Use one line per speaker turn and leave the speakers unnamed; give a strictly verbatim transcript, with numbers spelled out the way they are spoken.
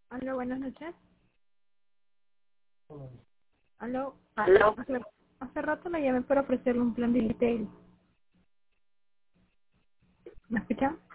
Aló, buenas noches. Aló,
¿Aló?
hace, hace rato le llamé para ofrecerle un plan de retail. ¿Me escucha?